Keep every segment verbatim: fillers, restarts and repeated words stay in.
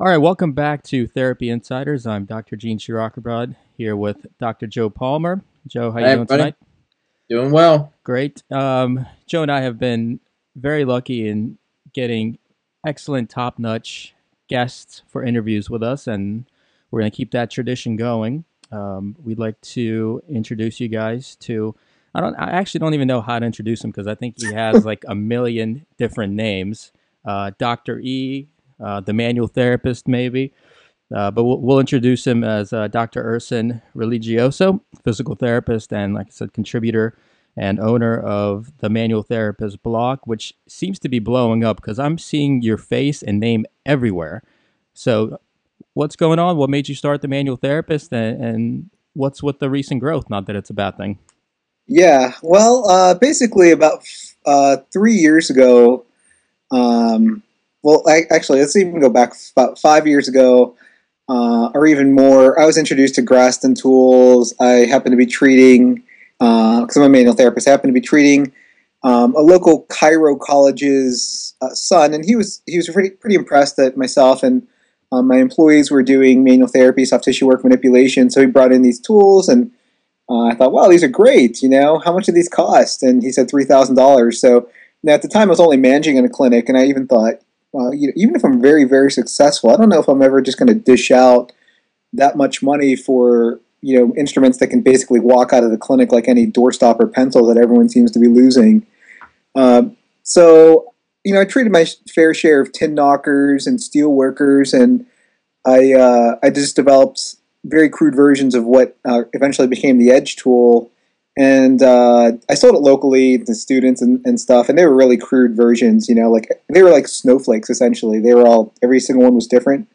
All right, welcome back to Therapy Insiders. I'm Doctor Gene Shirakabrad here with Doctor Joe Palmer. Joe, how you Hi, doing everybody. tonight? Doing well. Great. Um, Joe and I have been very lucky in getting excellent, top-notch guests for interviews with us, and we're going to keep that tradition going. Um, we'd like to introduce you guys to. I don't. I actually don't even know how to introduce him because I think he has like a million different names. Uh, Doctor E, uh, the manual therapist, maybe. Uh, but we'll, we'll introduce him as uh, Doctor Urson Religioso, physical therapist and, like I said, contributor and owner of the Manual Therapist blog, which seems to be blowing up because I'm seeing your face and name everywhere. So, what's going on? What made you start the Manual Therapist, and, and what's with the recent growth? Not that it's a bad thing. Yeah, well, uh, basically about uh, three years ago, um, well, I, actually, let's even go back about five years ago, uh, or even more. I was introduced to Graston tools. I happened to be treating, because I'm a manual therapist, I happened to be treating um, a local Cairo college's uh, son, and he was he was pretty pretty impressed that myself and um, my employees were doing manual therapy, soft tissue work, manipulation. So he brought in these tools and uh, I thought, wow, these are great. You know, how much do these cost? And he said three thousand dollars. So now at the time, I was only managing in a clinic, and I even thought, well, you know, even if I'm very, very successful, I don't know if I'm ever just going to dish out that much money for you know instruments that can basically walk out of the clinic like any doorstop or pencil that everyone seems to be losing. Um, so you know, I treated my fair share of tin knockers and steel workers, and I uh, I just developed very crude versions of what uh, eventually became the Edge tool, and uh, I sold it locally to students and, and stuff. And they were really crude versions, you know, like they were like snowflakes essentially. They were all every single one was different.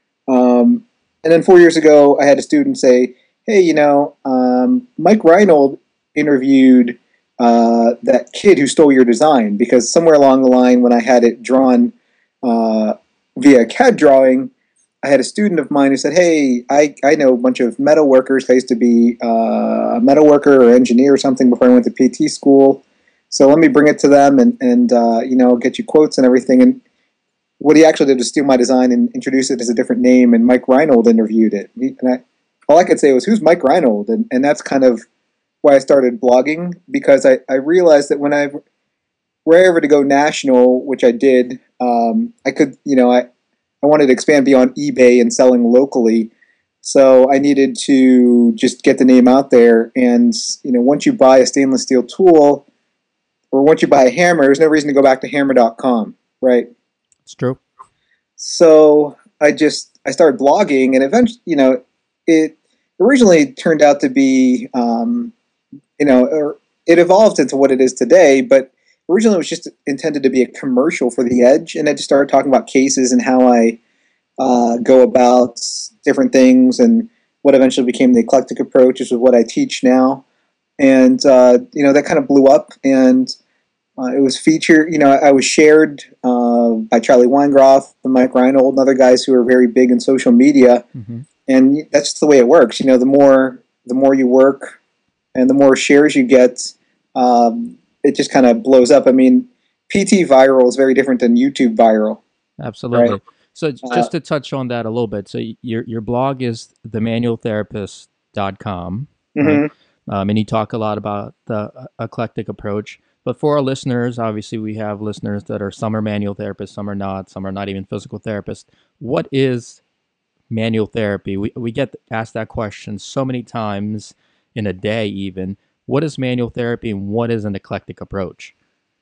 Um, and then four years ago, I had a student say, "Hey, you know, um, Mike Reinold interviewed uh, that kid who stole your design because somewhere along the line, when I had it drawn uh, via C A D drawing." I had a student of mine who said, "Hey, I, I know a bunch of metal workers. I used to be uh, a metal worker or engineer or something before I went to P T school. So let me bring it to them and and uh, you know get you quotes and everything." And what he actually did was steal my design and introduce it as a different name. And Mike Reinold interviewed it. He, and I, all I could say was, "Who's Mike Reinold?" And and that's kind of why I started blogging because I, I realized that when I were ever to go national, which I did, um, I could you know I I wanted to expand beyond eBay and selling locally. So I needed to just get the name out there. And, you know, once you buy a stainless steel tool or once you buy a hammer, there's no reason to go back to hammer dot com, right? It's true. So I just, I started blogging and eventually, you know, it originally turned out to be, um, you know, or it evolved into what it is today, but originally it was just intended to be a commercial for the Edge. And I just started talking about cases and how I uh, go about different things and what eventually became the eclectic approach, which is what I teach now. And, uh, you know, that kind of blew up and uh, it was featured, you know, I was shared uh, by Charlie Weingroff and Mike Reinold and other guys who are very big in social media. Mm-hmm. And that's just the way it works. You know, the more, the more you work and the more shares you get, um, it just kind of blows up. I mean, P T viral is very different than YouTube viral, right? Absolutely. So j- Uh, just to touch on that a little bit, so y- your your blog is the manual therapist dot com, right? mhm. Um, and you talk a lot about the uh, eclectic approach. But for our listeners, obviously we have listeners that are some are manual therapists, some are not, some are not even physical therapists. What is manual therapy? We we get asked that question so many times in a day even. What is manual therapy and what is an eclectic approach?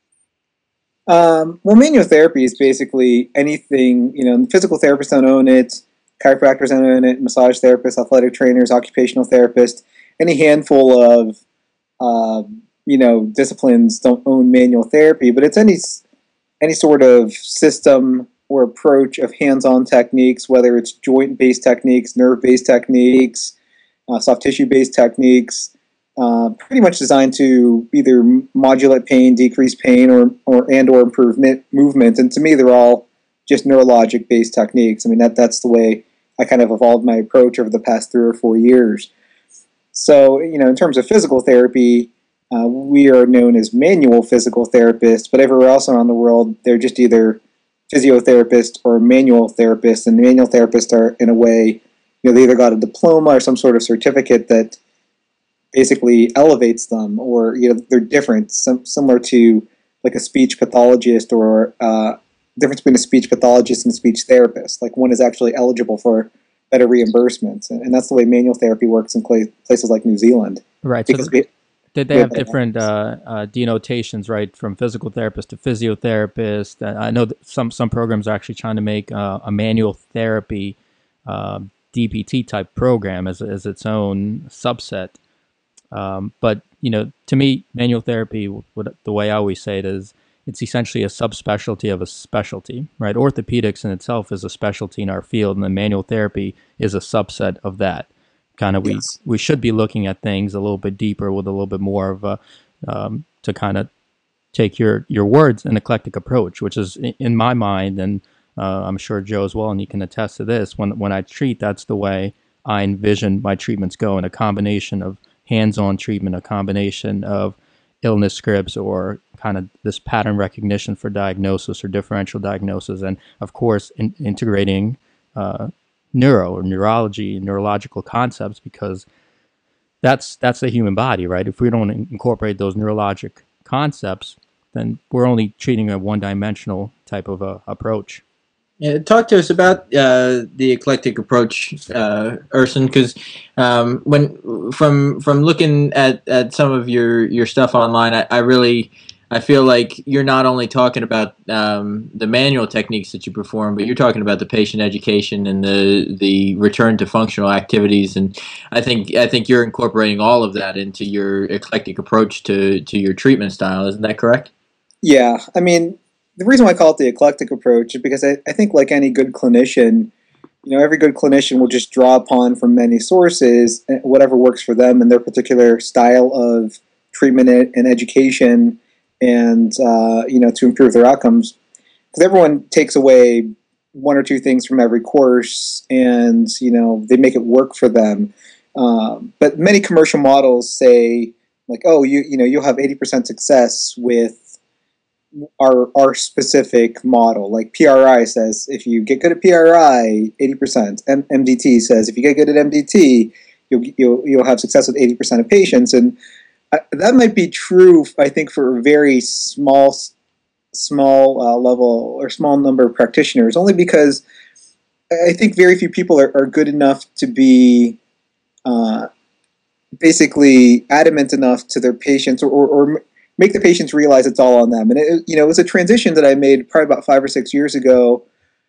Um, well, manual therapy is basically anything, you know, physical therapists don't own it, chiropractors don't own it, massage therapists, athletic trainers, occupational therapists, any handful of, uh, you know, disciplines don't own manual therapy, but it's any, any sort of system or approach of hands-on techniques, whether it's joint-based techniques, nerve-based techniques, uh, soft tissue-based techniques, uh, pretty much designed to either modulate pain, decrease pain, or, or and or improve movement. And to me, they're all just neurologic-based techniques. I mean, that that's the way I kind of evolved my approach over the past three or four years. So, you know, in terms of physical therapy, uh, we are known as manual physical therapists, but everywhere else around the world, they're just either physiotherapist or manual therapist, and the manual therapists are, in a way, you know, they either got a diploma or some sort of certificate that basically elevates them, or you know, they're different, some, similar to like a speech pathologist, or uh, difference between a speech pathologist and a speech therapist. Like one is actually eligible for better reimbursements, and, and that's the way manual therapy works in cl- places like New Zealand. Right. So th- We, did they have different uh, uh, denotations, right, from physical therapist to physiotherapist? Uh, I know that some some programs are actually trying to make uh, a manual therapy uh, D P T type program as as its own subset. Um, but you know, to me, manual therapy, what, the way I always say it is, it's essentially a subspecialty of a specialty, right? Orthopedics in itself is a specialty in our field, and the manual therapy is a subset of that. Kind of, we yes. we should be looking at things a little bit deeper with a little bit more of a um, to kind of take your your words an eclectic approach, which is in my mind, and uh, I'm sure Joe as well, and he can attest to this. When when I treat, that's the way I envision my treatments go, in a combination of hands-on treatment, a combination of illness scripts, or kind of this pattern recognition for diagnosis or differential diagnosis, and of course in, integrating uh, neuro or neurology, neurological concepts, because that's that's the human body, right? If we don't incorporate those neurologic concepts, then we're only treating a one-dimensional type of a approach. Yeah, talk to us about uh, the eclectic approach, uh, Ersin, because um, when from from looking at, at some of your, your stuff online, I, I really I feel like you're not only talking about um, the manual techniques that you perform, but you're talking about the patient education and the the return to functional activities, and I think I think you're incorporating all of that into your eclectic approach to to your treatment style. Isn't that correct? Yeah, I mean, the reason why I call it the eclectic approach is because I, I think, like any good clinician, you know, every good clinician will just draw upon from many sources whatever works for them and their particular style of treatment and education, and uh, you know, to improve their outcomes. Because everyone takes away one or two things from every course, and you know, they make it work for them. Um, but many commercial models say, like, oh, you you know, you'll have eighty percent success with our our specific model. Like P R I says, if you get good at P R I, eighty percent. M- MDT says, if you get good at M D T, you'll you'll you'll have success with eighty percent of patients. And I, that might be true, I think, for a very small small uh, level or small number of practitioners. Only because I think very few people are, are good enough to be uh, basically adamant enough to their patients, or, or, or make the patients realize it's all on them. And it, you know, it was a transition that I made probably about five or six years ago.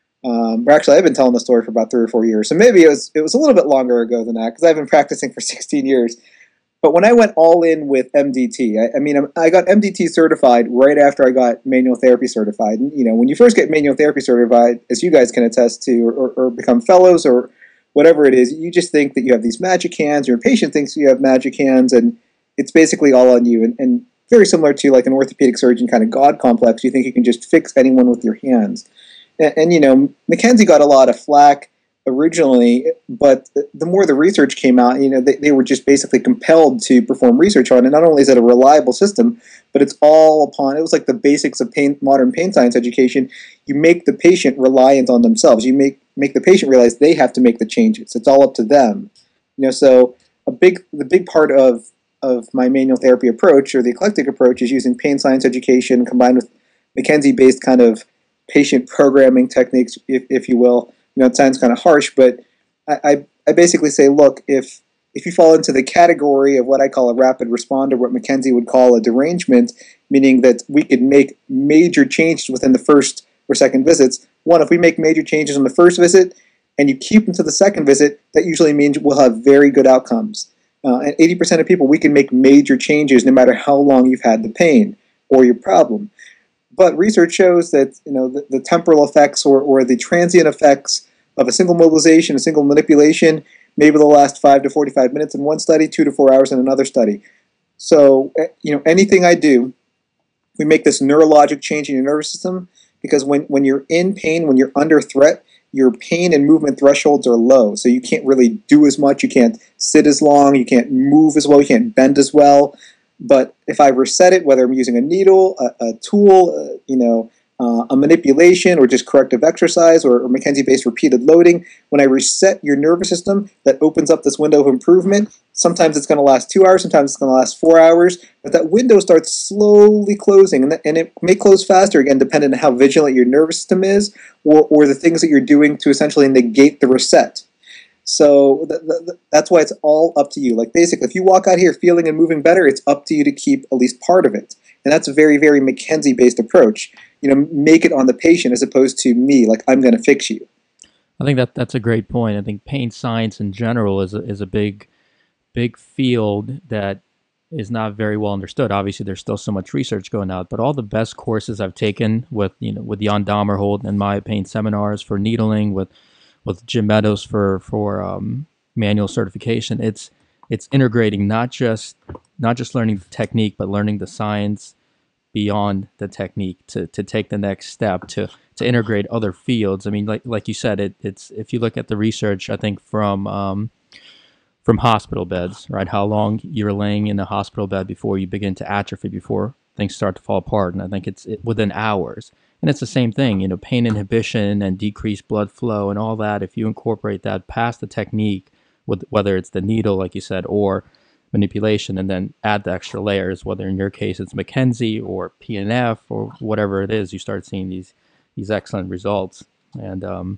Um, or actually, I've been telling the story for about three or four years, so maybe it was it was a little bit longer ago than that, because I've been practicing for sixteen years. But when I went all in with M D T, I, I mean, I got M D T certified right after I got manual therapy certified. And you know, when you first get manual therapy certified, as you guys can attest to, or, or become fellows or whatever it is, you just think that you have these magic hands. Your patient thinks you have magic hands, and it's basically all on you. And, and very similar to like an orthopedic surgeon kind of God complex. You think you can just fix anyone with your hands. And, and you know, McKenzie got a lot of flack originally, but the more the research came out, you know, they, they were just basically compelled to perform research on it. Not only is it a reliable system, but it's all upon, it was like the basics of pain, modern pain science education. You make the patient reliant on themselves. You make, make the patient realize they have to make the changes. It's all up to them. You know, so a big, the big part of of my manual therapy approach, or the eclectic approach, is using pain science education combined with McKenzie-based kind of patient programming techniques, if, if you will. You know, it sounds kind of harsh, but I, I, I basically say, look, if if you fall into the category of what I call a rapid responder, what McKenzie would call a derangement, meaning that we could make major changes within the first or second visits. One, if we make major changes on the first visit and you keep them to the second visit, that usually means we'll have very good outcomes. Uh, and eighty percent of people, we can make major changes no matter how long you've had the pain or your problem. But research shows that, you know, the, the temporal effects, or, or the transient effects of a single mobilization, a single manipulation, maybe they'll last five to forty-five minutes in one study, two to four hours in another study. So, you know, anything I do, we make this neurologic change in your nervous system, because when, when you're in pain, when you're under threat, your pain and movement thresholds are low, so you can't really do as much, you can't sit as long, you can't move as well, you can't bend as well. But if I reset it, whether I'm using a needle, a, a tool, uh, you know, uh, a manipulation or just corrective exercise or, or McKenzie-based repeated loading, when I reset your nervous system, that opens up this window of improvement. Sometimes it's going to last two hours, sometimes it's going to last four hours, but that window starts slowly closing, and, th- and it may close faster, again, depending on how vigilant your nervous system is, or, or the things that you're doing to essentially negate the reset. So th- th- that's why it's all up to you. Like basically, if you walk out here feeling and moving better, it's up to you to keep at least part of it. And that's a very, very McKenzie-based approach. You know, make it on the patient as opposed to me, like I'm going to fix you. I think that that's a great point. I think pain science in general is a, is a big, big field that is not very well understood. Obviously, there's still so much research going out, but all the best courses I've taken with, you know, with Jan Damerholt and my pain seminars for needling, with with Jim Meadows for for um, manual certification, it's it's integrating not just not just learning the technique, but learning the science beyond the technique to to take the next step to to integrate other fields. I mean, like like you said, it it's if you look at the research, I think from um, from hospital beds, right? How long you're laying in a hospital bed before you begin to atrophy, before things start to fall apart, and I think it's it, within hours. And it's the same thing, you know, pain inhibition and decreased blood flow and all that. If you incorporate that past the technique, with whether it's the needle, like you said, or manipulation, and then add the extra layers, whether in your case it's McKenzie or P N F or whatever it is, you start seeing these these excellent results. And um,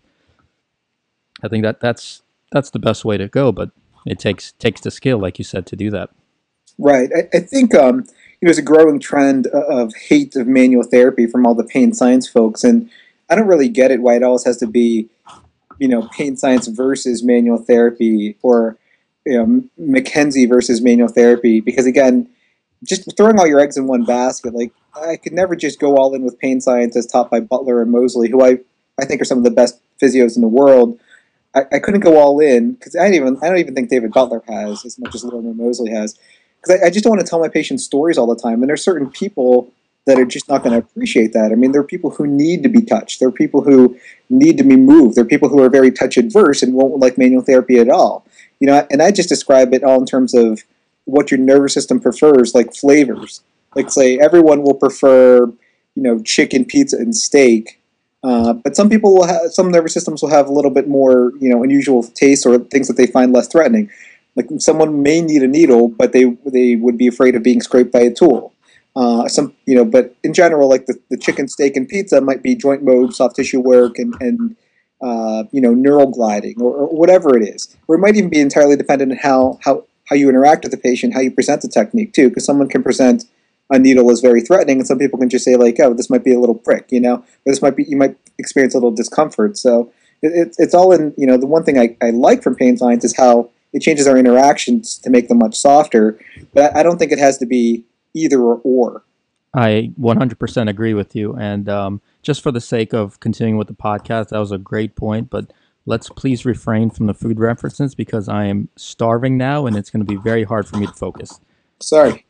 I think that that's that's the best way to go. But it takes takes the skill, like you said, to do that. Right. I, I think um, you know, there's a growing trend of hate of manual therapy from all the pain science folks, and I don't really get it why it always has to be, you know, pain science versus manual therapy, or you know, McKenzie versus manual therapy, because again, just throwing all your eggs in one basket, like I could never just go all in with pain science as taught by Butler and Mosley, who I, I think are some of the best physios in the world. I, I couldn't go all in because I don't even I don't even think David Butler has as much as Lorimer Mosley has, because I, I just don't want to tell my patients stories all the time, and there's certain people that are just not going to appreciate that. I mean, there are people who need to be touched. There are people who need to be moved. There are people who are very touch adverse and won't like manual therapy at all. You know, and I just describe it all in terms of what your nervous system prefers, like flavors. Like, say, everyone will prefer, you know, chicken, pizza, and steak. Uh, but some people will have, some nervous systems will have a little bit more, you know, unusual tastes or things that they find less threatening. Like, someone may need a needle, but they they would be afraid of being scraped by a tool. Uh, some, you know, but in general, like the, the chicken, steak, and pizza might be joint mode, soft tissue work, and and uh, you know, neural gliding, or, or whatever it is. Or it might even be entirely dependent on how how how you interact with the patient, how you present the technique too, because someone can present a needle as very threatening, and some people can just say like, oh, this might be a little prick, you know, or this might be, you might experience a little discomfort. So it, it, it's all in, you know, the one thing I, I like from pain science is how it changes our interactions to make them much softer, but I don't think it has to be either or or. I one hundred percent agree with you. And um, just for the sake of continuing with the podcast, that was a great point, but let's please refrain from the food references because I am starving now and it's going to be very hard for me to focus. Sorry.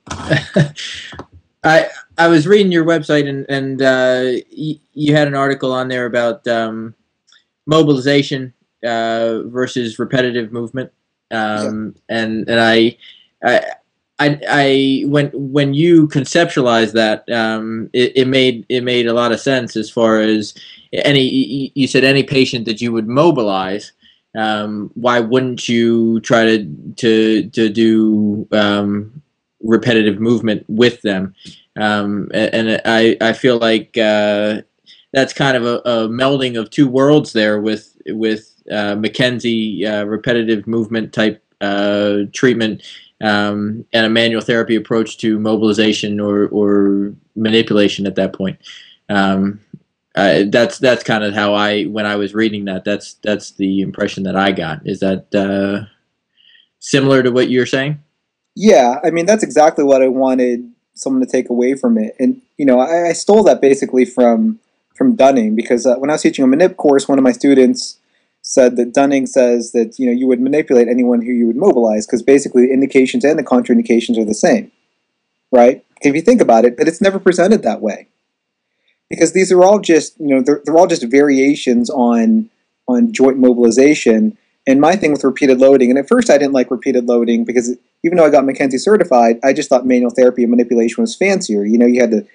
I I was reading your website, and and uh, y- you had an article on there about um, mobilization uh, versus repetitive movement, um, yeah. and and I, I I I when when you conceptualized that, um, it, it made it made a lot of sense as far as any. You said any patient that you would mobilize. Um, why wouldn't you try to to to do um, repetitive movement with them? Um, and, and I I feel like uh, that's kind of a, a melding of two worlds there with with uh, McKenzie uh, repetitive movement type uh, treatment um, and a manual therapy approach to mobilization or or manipulation at that point. Um, Uh, that's that's kind of how I, when I was reading that, that's that's the impression that I got. Is that uh, similar to what you're saying? Yeah, I mean, that's exactly what I wanted someone to take away from it. And, you know, I, I stole that basically from from Dunning, because uh, when I was teaching a manip course, one of my students said that Dunning says that, you know, you would manipulate anyone who you would mobilize, because basically the indications and the contraindications are the same, right? If you think about it, but it's never presented that way. Because these are all just, you know, they're, they're all just variations on on joint mobilization. And my thing with repeated loading, and at first I didn't like repeated loading because even though I got McKenzie certified, I just thought manual therapy and manipulation was fancier. You know, you had to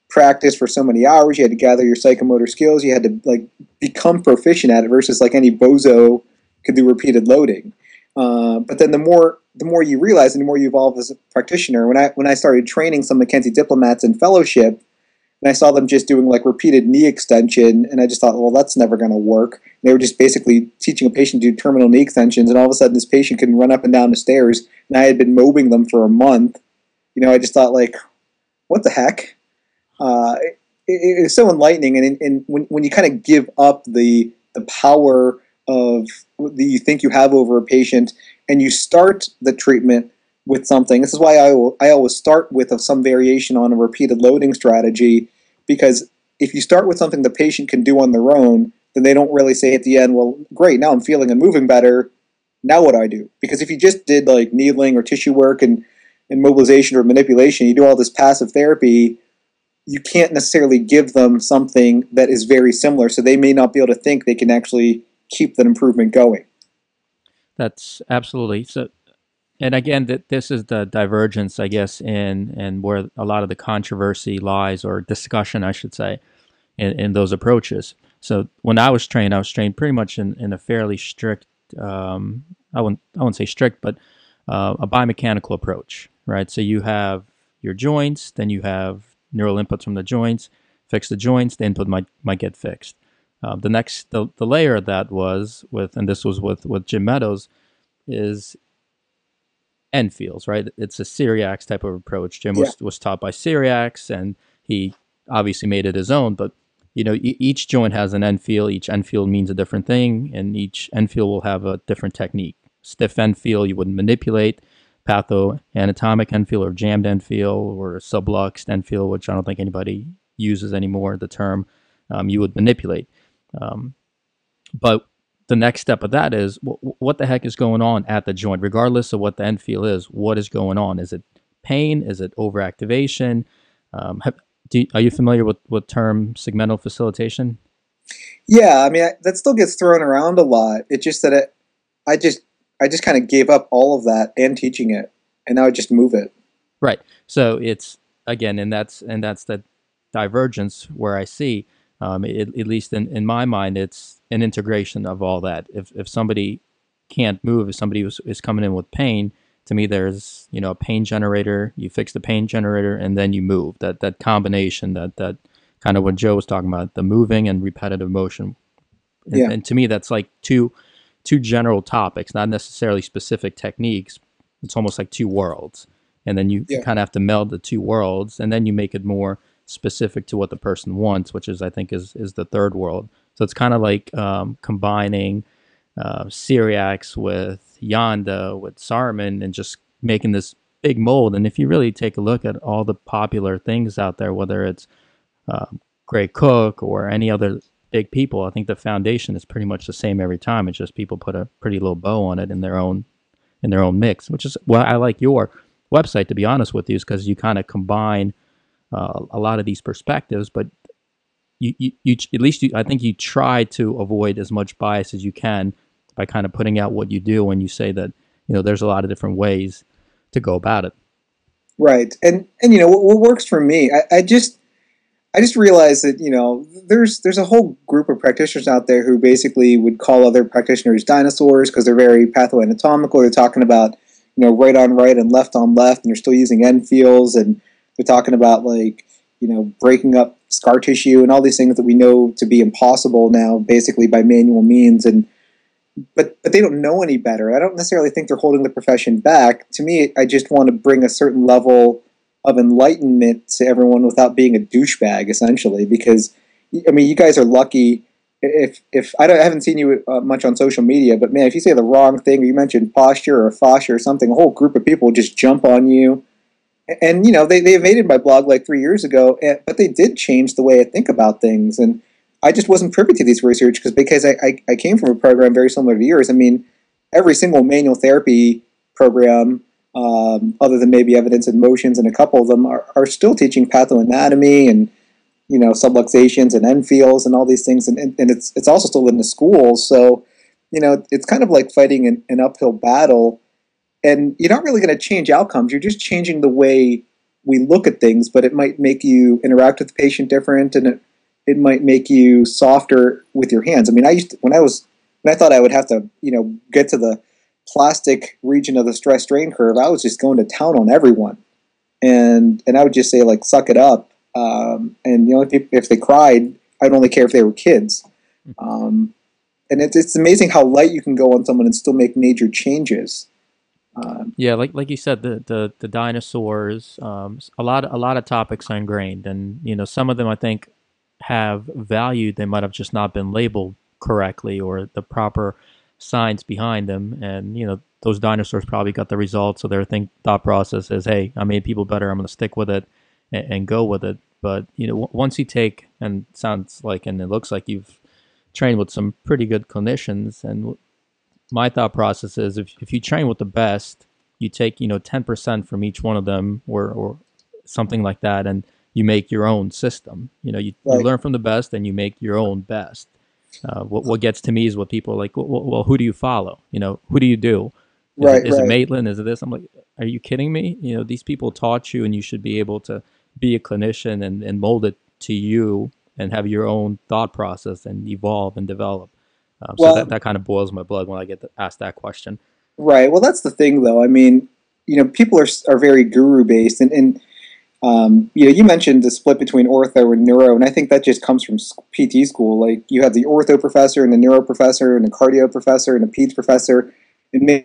practice for so many hours. You had to gather your psychomotor skills. You had to like become proficient at it versus like any bozo could do repeated loading. Uh, but then the more the more you realize and the more you evolve as a practitioner, when I when I started training some McKenzie diplomats in fellowship, and I saw them just doing like repeated knee extension, and I just thought, well, that's never going to work. And they were just basically teaching a patient to do terminal knee extensions, and all of a sudden this patient can run up and down the stairs, and I had been mobbing them for a month. You know, I just thought like, what the heck? Uh, it, it, it's so enlightening, and, and when when you kind of give up the the power of that you think you have over a patient, and you start the treatment with something. This is why I, will, I always start with a, some variation on a repeated loading strategy, because if you start with something the patient can do on their own, then they don't really say at the end, well, great, now I'm feeling and moving better, now what do I do? Because if you just did like needling or tissue work and, and mobilization or manipulation, you do all this passive therapy, you can't necessarily give them something that is very similar, so they may not be able to think they can actually keep that improvement going. That's absolutely so. And again, that this is the divergence, I guess, in and where a lot of the controversy lies, or discussion, I should say, in, in those approaches. So when I was trained, I was trained pretty much in, in a fairly strict, um, I wouldn't I wouldn't say strict, but uh, a biomechanical approach, right? So you have your joints, then you have neural inputs from the joints, fix the joints, the input might might get fixed. Uh, the next, the, the layer of that was with, and this was with, with Jim Meadows, is Enfields, right? It's a Cyriax type of approach. Jim was, yeah. was taught by Cyriax, and he obviously made it his own, but you know, e- each joint has an Enfield. Each Enfield means a different thing, and each Enfield will have a different technique. Stiff Enfield, you would manipulate. Patho-anatomic Enfield, or jammed Enfield, or subluxed Enfield, which I don't think anybody uses anymore, the term, um, you would manipulate. Um, but the next step of that is, w- what the heck is going on at the joint, regardless of what the Enfield is? What is going on? Is it pain? Is it overactivation? Um, have, do you, are you familiar with with term segmental facilitation? Yeah, I mean I, that still gets thrown around a lot. It's just that it, I just I just kind of gave up all of that and teaching it, and now I just move it. Right. So it's again, and that's and that's the divergence where I see. Um, it, at least in, in my mind, it's an integration of all that. If if somebody can't move, if somebody is, is coming in with pain, to me, there's you know a pain generator. You fix the pain generator, and then you move. That that combination, that that kind of what Joe was talking about, the moving and repetitive motion. And, yeah. and to me, that's like two two general topics, not necessarily specific techniques. It's almost like two worlds, and then you, yeah. you kind of have to meld the two worlds, and then you make it more specific to what the person wants, which is, I think, is is the third world. So it's kind of like um, combining uh, Cyriax with Yanda, with Saarman, and just making this big mold. And if you really take a look at all the popular things out there, whether it's uh, Gray Cook or any other big people, I think the foundation is pretty much the same every time. It's just people put a pretty little bow on it in their own in their own mix, which is why I like your website, to be honest with you, is because you kind of combine Uh, a lot of these perspectives, but you, you, you at least you, I think you try to avoid as much bias as you can by kind of putting out what you do when you say that you know there's a lot of different ways to go about it. Right, and and you know what, what works for me, I, I just I just realized that you know there's there's a whole group of practitioners out there who basically would call other practitioners dinosaurs because they're very patho-anatomical. They're talking about you know right on right and left on left, and they're still using Enfields, and they're talking about like, you know, breaking up scar tissue and all these things that we know to be impossible now, basically by manual means. And but but they don't know any better. I don't necessarily think they're holding the profession back. To me, I just want to bring a certain level of enlightenment to everyone without being a douchebag, essentially. Because I mean, you guys are lucky. If if I, don't, I haven't seen you uh, much on social media, but man, if you say the wrong thing or you mention posture or fascia or something, a whole group of people just jump on you. And, you know, they, they invaded my blog like three years ago, and, but they did change the way I think about things. And I just wasn't privy to these research because because I, I, I came from a program very similar to yours. I mean, every single manual therapy program, um, other than maybe evidence and motions, and a couple of them are, are still teaching pathoanatomy and, you know, subluxations and Enfields and all these things. And, and, and it's it's also still in the schools. So, you know, it's kind of like fighting an, an uphill battle. And you're not really going to change outcomes. You're just changing the way we look at things, but it might make you interact with the patient different, and it it might make you softer with your hands. I mean, I used to, when I was when I thought I would have to, you know, get to the plastic region of the stress strain curve, I was just going to town on everyone, and and I would just say like, suck it up. Um, and the only people, if they cried, I'd only care if they were kids. Um, and it's it's amazing how light you can go on someone and still make major changes. Um, Yeah, like like you said, the the, the dinosaurs, um, a lot a lot of topics are ingrained, and you know some of them I think have value. They might have just not been labeled correctly or the proper science behind them, and you know those dinosaurs probably got the results. So their think thought process is, hey, I made people better. I'm going to stick with it and, and go with it. But you know, w- once you take, and it sounds like, and it looks like you've trained with some pretty good clinicians, and my thought process is if, if you train with the best, you take, you know, ten percent from each one of them or, or something like that, and you make your own system. You know, you, you right, learn from the best and you make your own best. Uh, what, what gets to me is what people are like, well, well, who do you follow? You know, who do you do? Is it, right, is it right. Maitland? Is it this? I'm like, are you kidding me? You know, these people taught you and you should be able to be a clinician and, and mold it to you and have your own thought process and evolve and develop. Um, so that, Well, that kind of boils my blood when I get to ask that question. right. Well, that's the thing, though. I mean, you know, people are are very guru based, and and um, you know, you mentioned the split between ortho and neuro, and I think that just comes from P T school. Like you have the ortho professor and the neuro professor and a cardio professor and a peds professor, and maybe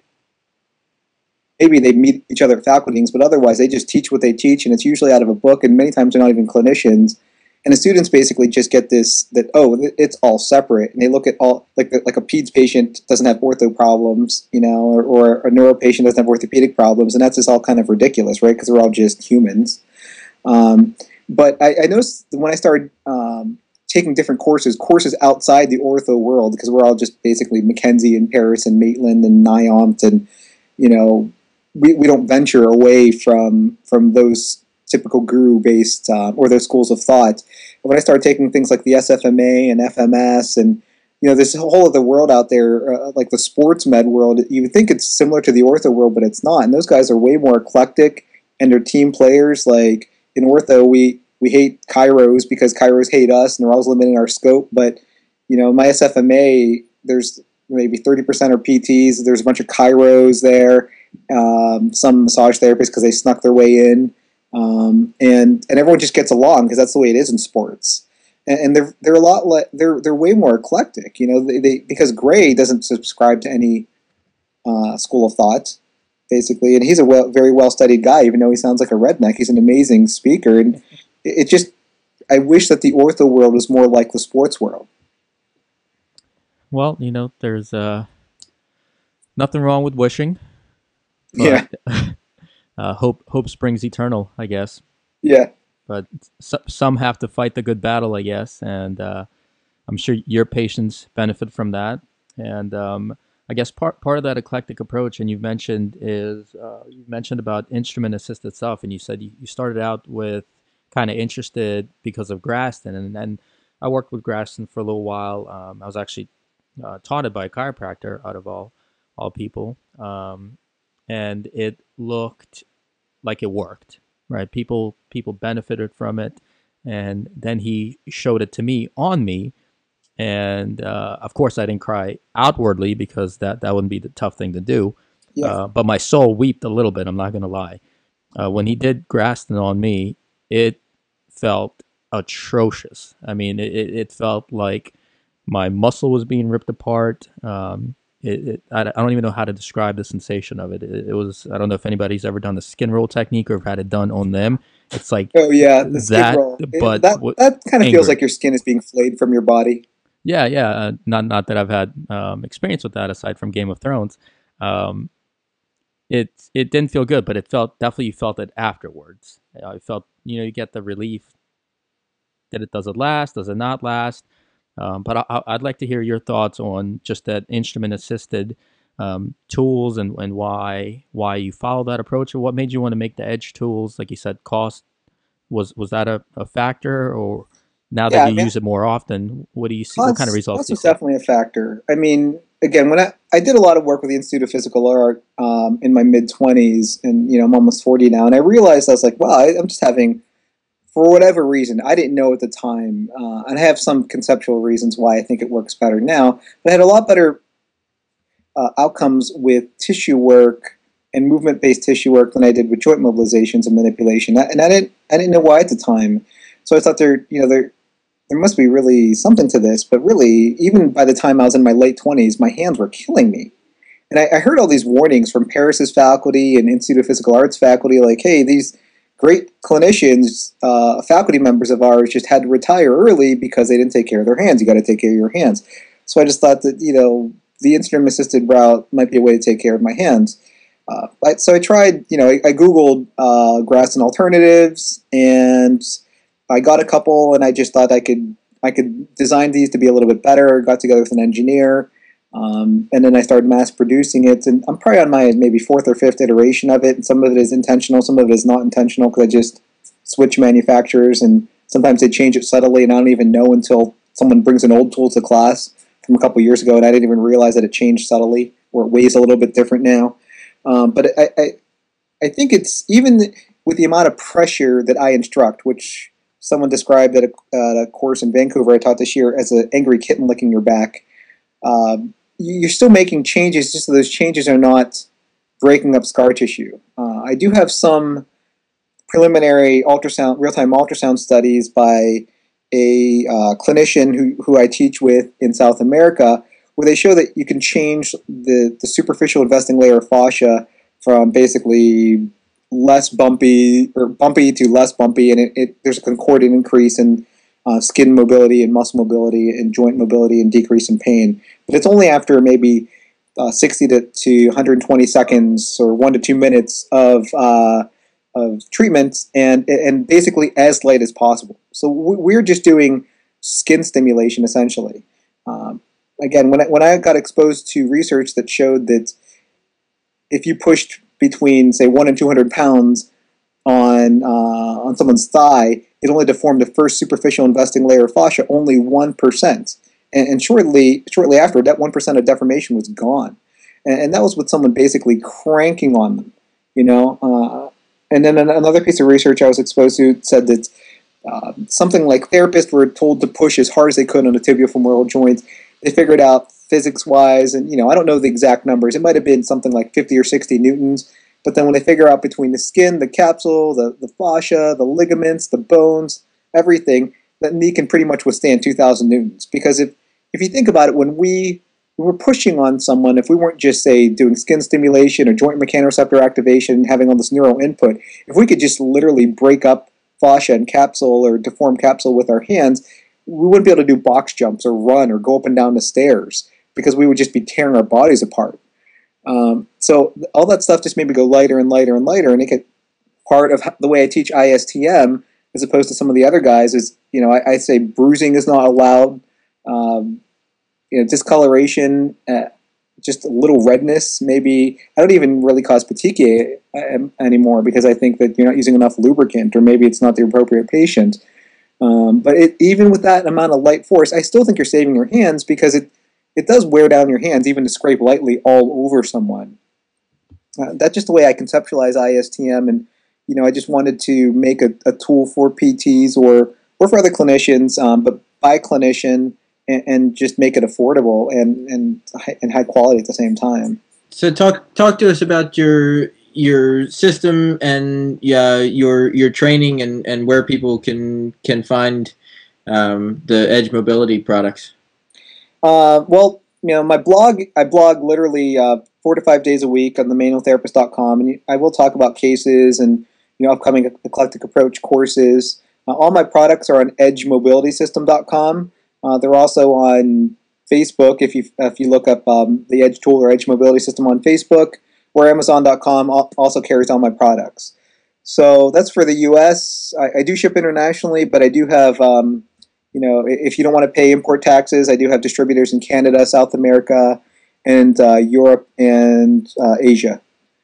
maybe they meet each other at faculty meetings, but otherwise they just teach what they teach, and it's usually out of a book, and many times they're not even clinicians. And the students basically just get this that oh, it's all separate, and they look at all like the, like a peds patient doesn't have ortho problems, you know, or, or a neuro patient doesn't have orthopedic problems, and that's just all kind of ridiculous, right? Because we're all just humans. Um, but I, I noticed when I started um, taking different courses, courses outside the ortho world, because we're all just basically Mackenzie and Paris and Maitland and Nyomt, and you know, we, we don't venture away from from those typical guru-based uh, or those schools of thought. But when I started taking things like the S F M A and F M S and you know this whole other world out there, uh, like the sports med world, you would think it's similar to the ortho world, but it's not. And those guys are way more eclectic, and they're team players. Like in ortho, we we hate chiros because chiros hate us, and they're always limiting our scope. But you know, my S F M A, there's maybe thirty percent are P Ts. There's a bunch of chiros there, um, some massage therapists because they snuck their way in. Um, and and everyone just gets along because that's the way it is in sports. And, and they're they're a lot le- they're they're way more eclectic, you know. They, they because Gray doesn't subscribe to any uh, school of thought, basically, and he's a well, very well studied guy, even though he sounds like a redneck. He's an amazing speaker, and it, it just I wish that the ortho world was more like the sports world. Well, you know, there's uh, nothing wrong with wishing, Yeah, but uh, hope hope springs eternal, I guess. yeah, But s- some have to fight the good battle, I guess, and uh, I'm sure your patients benefit from that. And um, I guess part part of that eclectic approach, and you've mentioned is uh, you mentioned about instrument assisted stuff, and you said you, you started out with kind of interested because of Graston, and then I worked with Graston for a little while. Um, I was actually uh, taught it by a chiropractor out of all all people, um, and it looked like it worked, right? People people benefited from it, and then he showed it to me on me, and uh, of course I didn't cry outwardly because that that wouldn't be the tough thing to do, yeah. uh, but my soul wept a little bit. I'm not gonna lie. Uh, when he did Graston on me, it felt atrocious. I mean, it, it it felt like my muscle was being ripped apart. Um, it, it I, I don't even know how to describe the sensation of it. it. It was I don't know if anybody's ever done the skin roll technique or have had it done on them. It's like Oh yeah, the skid that, roll. It, but that w- that kind of feels angry. like your skin is being flayed from your body. Yeah, yeah. Uh, not not that I've had um, experience with that aside from Game of Thrones. Um, it it didn't feel good, but it felt definitely you felt it afterwards. Uh, I felt you know you get the relief that it does it last, does it not last. Um, but I, I'd like to hear your thoughts on just that instrument assisted um, tools and, and why why you follow that approach, or what made you want to make the edge tools. Like you said, cost was was that a, a factor, or now that Yeah, I you mean, use it more often, what do you see? What kind of cost results cost do you was see? definitely a factor. I mean, again, when I, I did a lot of work with the Institute of Physical Art um, in my mid twenties, and you know I'm almost forty now, and I realized I was like, wow, I, I'm just having, for whatever reason, I didn't know at the time, uh, and I have some conceptual reasons why I think it works better now, but I had a lot better uh, outcomes with tissue work and movement-based tissue work than I did with joint mobilizations and manipulation, and I didn't I didn't know why at the time. So I thought there, you know, there there must be really something to this, but really, even by the time I was in my late twenties, my hands were killing me. And I, I heard all these warnings from Paris's faculty and Institute of Physical Arts faculty, like, hey, these great clinicians, uh, faculty members of ours just had to retire early because they didn't take care of their hands. You got to take care of your hands. So I just thought that, you know, the instrument-assisted route might be a way to take care of my hands. Uh, I, so I tried, you know, I, I Googled uh, Graston alternatives, and I got a couple, and I just thought I could I could design these to be a little bit better. Got together with an engineer, um, and then I started mass producing it. And I'm probably on my maybe fourth or fifth iteration of it. And some of it is intentional, some of it is not intentional because I just switch manufacturers, and sometimes they change it subtly, and I don't even know until someone brings an old tool to class from a couple years ago, and I didn't even realize that it changed subtly, or it weighs a little bit different now. Um, but I, I I think it's even with the amount of pressure that I instruct, which someone described at a, at a course in Vancouver I taught this year as an angry kitten licking your back. Um, you're still making changes, just so those changes are not breaking up scar tissue. Uh, I do have some preliminary ultrasound, real-time ultrasound studies by a uh, clinician who, who I teach with in South America, where they show that you can change the, the superficial investing layer of fascia from basically less bumpy or bumpy to less bumpy, and it, it there's a concordant increase in uh, skin mobility and muscle mobility and joint mobility and decrease in pain. But it's only after maybe uh, sixty to, to one hundred twenty seconds or one to two minutes of uh, of treatment, and and basically as light as possible. So we're just doing skin stimulation essentially. Um, again, when I, when I got exposed to research that showed that if you pushed between, say, one and two hundred pounds on uh, on someone's thigh, it only deformed the first superficial investing layer of fascia only one percent. And, and shortly shortly after, that one percent of deformation was gone. And, and that was with someone basically cranking on them, you know. Uh, and then another piece of research I was exposed to said that uh, something like therapists were told to push as hard as they could on the tibiofemoral joints. They figured out physics-wise, and you know, I don't know the exact numbers. It might have been something like fifty or sixty newtons. But then when they figure out between the skin, the capsule, the, the fascia, the ligaments, the bones, everything, that knee can pretty much withstand two thousand newtons. Because if, if you think about it, when we, when we're pushing on someone, if we weren't just, say, doing skin stimulation or joint mechanoreceptor activation, having all this neural input, if we could just literally break up fascia and capsule or deform capsule with our hands, we wouldn't be able to do box jumps or run or go up and down the stairs because we would just be tearing our bodies apart. Um, so all that stuff just made me go lighter and lighter and lighter, and it get part of the way I teach I S T M as opposed to some of the other guys is, you know, I, I say bruising is not allowed, um, you know, discoloration, uh, just a little redness, maybe. I don't even really cause petechiae anymore because I think that you're not using enough lubricant, or maybe it's not the appropriate patient. Um, but it, even with that amount of light force, I still think you're saving your hands because it It does wear down your hands, even to scrape lightly all over someone. Uh, that's just the way I conceptualize I S T M, and you know, I just wanted to make a, a tool for P Ts or or for other clinicians, um, but by clinician, and, and just make it affordable and and and high quality at the same time. So talk talk to us about your your system and yeah your your training and, and where people can can find um, the Edge Mobility products. Uh, well, you know, my blog, I blog literally uh, four to five days a week on the manual therapist dot com, and I will talk about cases and, you know, upcoming eclectic approach courses. Uh, all my products are on edge mobility system dot com. Uh, they're also on Facebook if you if you look up um, the Edge tool or Edge Mobility System on Facebook, or Amazon dot com also carries all my products. So that's for the U S. I, I do ship internationally, but I do have... Um, You know, if you don't want to pay import taxes, I do have distributors in Canada, South America, and uh, Europe and uh, Asia.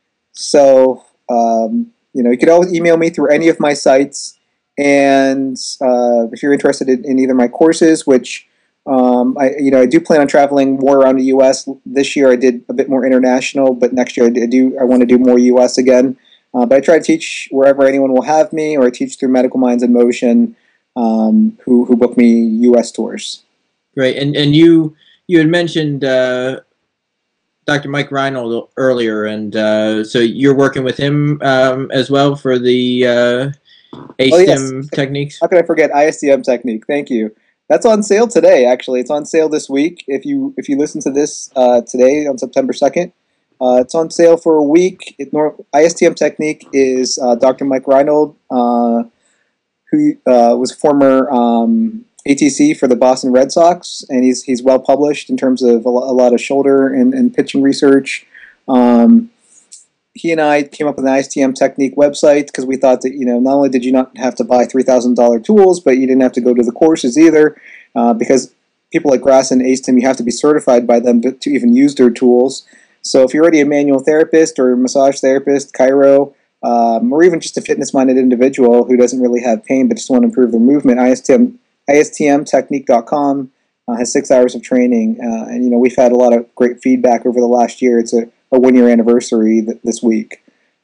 So, um, you know, you could always email me through any of my sites. And uh, if you're interested in, in either my courses, which Um, I, you know, I do plan on traveling more around the U S this year. I did a bit more international, but next year I do. I want to do more U S again. Uh, but I try to teach wherever anyone will have me, or I teach through Medical Minds in Motion, um, who who book me U S tours. Great, and and you you had mentioned uh, Doctor Mike Reinold earlier, and uh, so you're working with him um, as well for the uh, A S T E M Oh, yes. techniques. How could I forget I S T M technique? Thank you. That's on sale today. Actually, it's on sale this week. If you if you listen to this uh, today on September second, uh, it's on sale for a week. It, I S T M technique is uh, Doctor Mike Reinold, uh, who uh, was former um, A T C for the Boston Red Sox, and he's he's well published in terms of a, a lot of shoulder and, and pitching research. Um, he and I came up with an I S T M technique website because we thought that, you know, not only did you not have to buy three thousand dollars tools, but you didn't have to go to the courses either, uh, because people like Grass and A S T M, you have to be certified by them to, to even use their tools. So if you're already a manual therapist or a massage therapist, chiro, um, or even just a fitness-minded individual who doesn't really have pain but just want to improve their movement, I S T M, I S T M technique dot com uh, has six hours of training, uh, and you know we've had a lot of great feedback over the last year. It's a a one-year anniversary th- this week.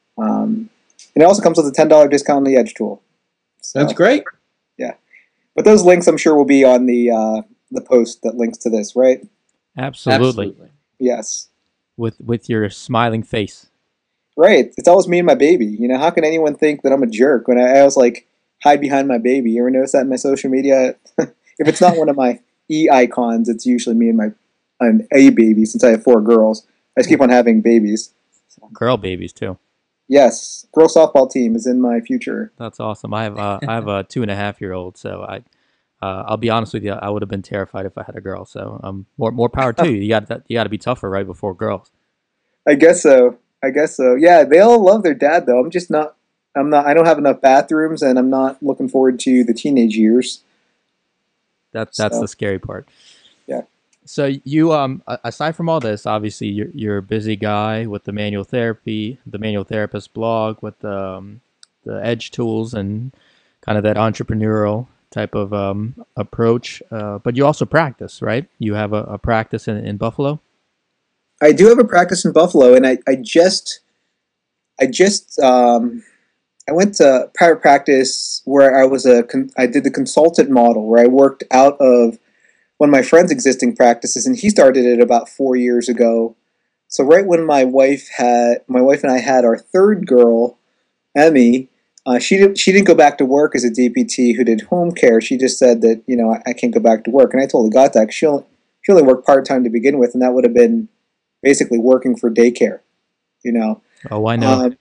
Um, and it also comes with a ten dollars discount on the Edge tool. So, That's great. yeah. But those links, I'm sure, will be on the uh, the post that links to this, right? Absolutely. Absolutely. Yes. With with your smiling face. Right. It's always me and my baby. You know, how can anyone think that I'm a jerk when I, I always, like, hide behind my baby? You ever notice that in my social media? If it's not one of my e-icons, it's usually me and my and a baby, since I have four girls. I just keep on having babies. Girl babies too. Yes, girl softball team is in my future. That's awesome. I have uh, I have a two and a half year old, so I uh, I'll be honest with you, I would have been terrified if I had a girl. So um, more more power to you. You got you got to be tougher right before girls. I guess so. I guess so. Yeah, they all love their dad though. I'm just not. I'm not. I don't have enough bathrooms, and I'm not looking forward to the teenage years. That that's So, the scary part. yeah. So you um a- aside from all this, obviously you're you're a busy guy with the manual therapy, the manual therapist blog, with the um, the Edge tools and kind of that entrepreneurial type of um, approach. Uh, but you also practice, right? You have a, a practice in, in Buffalo. I do have a practice in Buffalo, and I, I just, I just, um, I went to private practice where I was a, con- I did the consultant model where I worked out of one of my friend's existing practices, and he started it about four years ago. So right when my wife had, my wife and I had our third girl, Emmy, uh, she didn't, she didn't go back to work as a D P T who did home care. She just said that, you know, I, I can't go back to work, and I totally got that. She only, she only worked part time to begin with, and that would have been basically working for daycare, you know. Oh, why not? Um,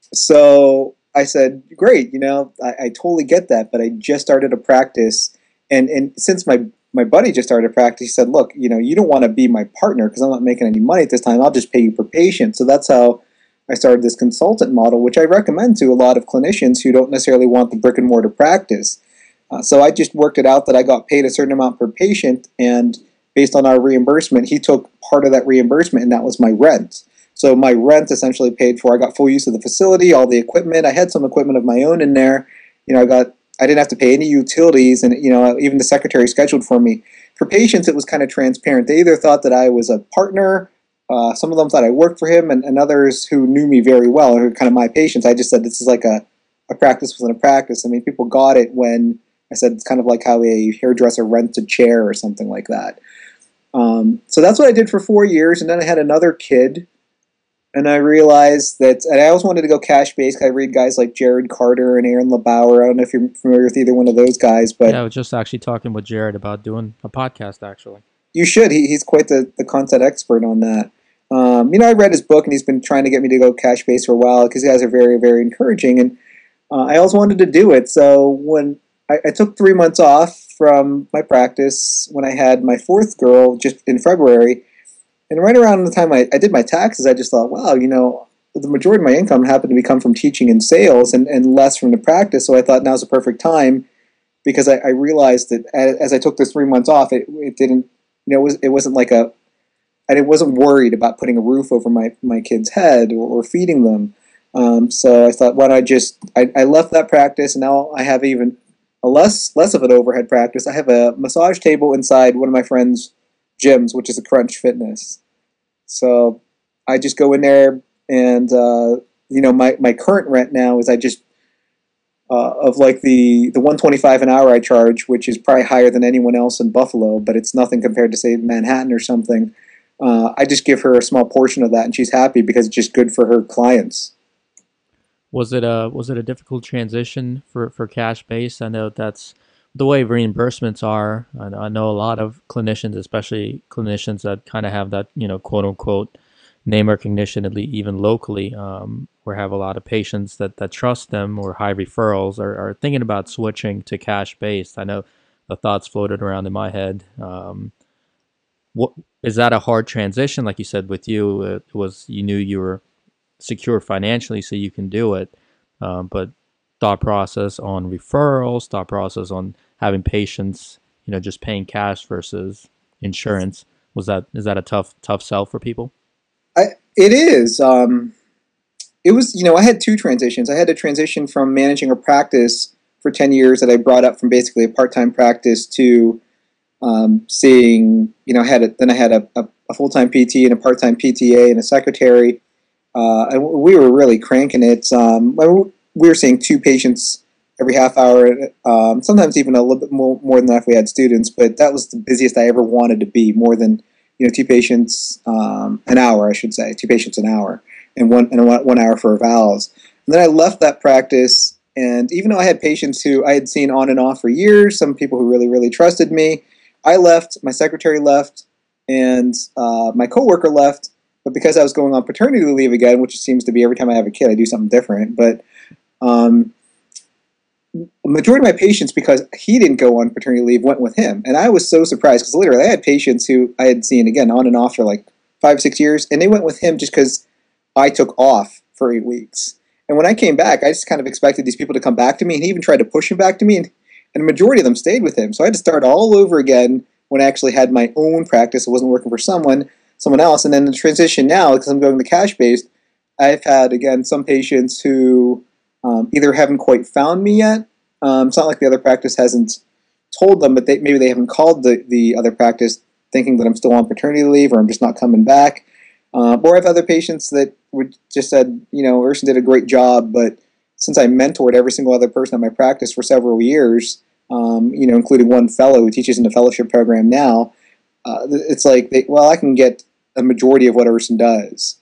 so I said, great, you know, I, I totally get that, but I just started a practice, and and since my my buddy just started a practice, he said, look, you know, you don't want to be my partner because I'm not making any money at this time. I'll just pay you per patient. So that's how I started this consultant model, which I recommend to a lot of clinicians who don't necessarily want the brick and mortar practice. Uh, so I just worked it out that I got paid a certain amount per patient, and based on our reimbursement, he took part of that reimbursement, and that was my rent. So my rent essentially paid for. I got full use of the facility, all the equipment. I had some equipment of my own in there. You know, I got. I didn't have to pay any utilities, and you know, even the secretary scheduled for me. For patients, it was kind of transparent. They either thought that I was a partner. Uh, some of them thought I worked for him, and, and others who knew me very well, who were kind of my patients. I just said this is like a, a practice within a practice. I mean, people got it when I said it's kind of like how a hairdresser rents a chair or something like that. Um, so that's what I did for four years, and then I had another kid, and I realized that, and I always wanted to go cash-based. I read guys like Jared Carter and Aaron LeBauer. I don't know if you're familiar with either one of those guys, but Yeah, I was just actually talking with Jared about doing a podcast, actually. you should. He, he's quite the, the content expert on that. Um, you know, I read his book, and he's been trying to get me to go cash-based for a while because you guys are very, very encouraging, and uh, I always wanted to do it. So when I, I took three months off from my practice when I had my fourth girl just in February, and right around the time I, I did my taxes, I just thought, wow, you know, the majority of my income happened to become from teaching and sales and, and less from the practice. So I thought now's the perfect time because I, I realized that as, as I took those three months off, it, it didn't, you know, it, was, it wasn't like a, I wasn't worried about putting a roof over my, my kid's head or, or feeding them. Um, so I thought, why don't I just, I, I left that practice, and now I have even a less less of an overhead practice. I have a massage table inside one of my friends' gyms, which is a Crunch Fitness. So I just go in there, and uh, you know, my, my current rent now is I just uh, of like the the one twenty-five an hour I charge, which is probably higher than anyone else in Buffalo, but it's nothing compared to say Manhattan or something. Uh, I just give her a small portion of that, and she's happy because it's just good for her clients. Was it a was it a difficult transition for for cash based? I know that's the way reimbursements are. I, I know a lot of clinicians, especially clinicians that kind of have that, you know, quote unquote name recognition, at least even locally, um, or have a lot of patients that, that trust them or high referrals, are, are thinking about switching to cash based. I know the thoughts floated around in my head. Um, what is that a hard transition? Like you said, with you, it was you knew you were secure financially, so you can do it. Um, but thought process on referrals, thought process on having patients, you know, just paying cash versus insurance. Was that is that a tough tough sell for people? I, it is. Um, it was, you know, I had two transitions. I had to transition from managing a practice for ten years that I brought up from basically a part-time practice to um, seeing, you know, I had a, then I had a, a, a full-time P T and a part-time P T A and a secretary. Uh, and we were really cranking it. Um, we were seeing two patients every half hour, um, sometimes even a little bit more, more than that if we had students, but that was the busiest I ever wanted to be, more than, you know, two patients um, an hour, I should say, two patients an hour, and one and one, one hour for evals. And then I left that practice, and even though I had patients who I had seen on and off for years, some people who really, really trusted me, I left, my secretary left, and uh, my coworker left, but because I was going on paternity leave again, which it seems to be every time I have a kid, I do something different, but um, the majority of my patients, because he didn't go on paternity leave, went with him. And I was so surprised because literally I had patients who I had seen, again, on and off for like five, six years, and they went with him just because I took off for eight weeks. And when I came back, I just kind of expected these people to come back to me, and he even tried to push him back to me, and, and the majority of them stayed with him. So I had to start all over again when I actually had my own practice. I wasn't working for someone, someone else. And then the transition now, because I'm going to cash-based, I've had, again, some patients who um, either haven't quite found me yet. Um, it's not like the other practice hasn't told them, but they, maybe they haven't called the, the other practice thinking that I'm still on paternity leave or I'm just not coming back. Uh, or I have other patients that would just said, you know, Urson did a great job, but since I mentored every single other person at my practice for several years, um, you know, including one fellow who teaches in the fellowship program now, uh, it's like, they, well, I can get a majority of what Urson does,